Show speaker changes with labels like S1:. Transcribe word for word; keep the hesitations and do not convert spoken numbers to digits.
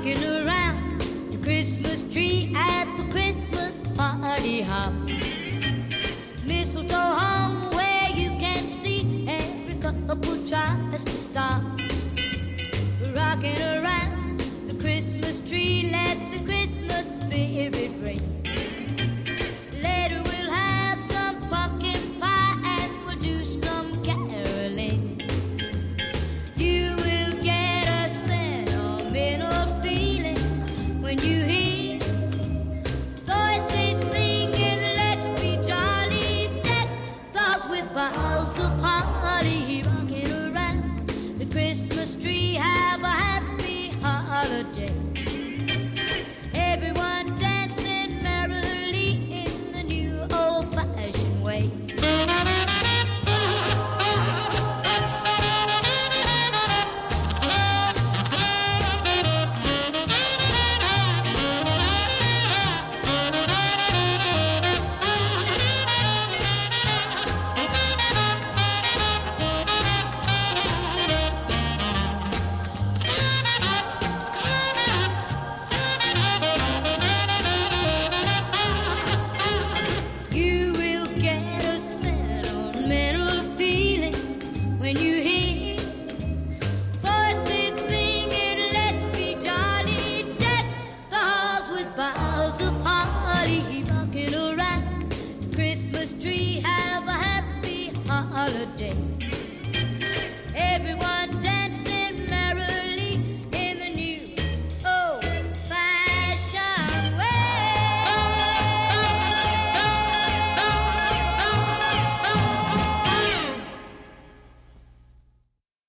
S1: rocking around the Christmas tree at the Christmas party hop. Mistletoe hung where you can see every couple tries to stop. Rocking around the Christmas tree, let the Christmas spirit ring.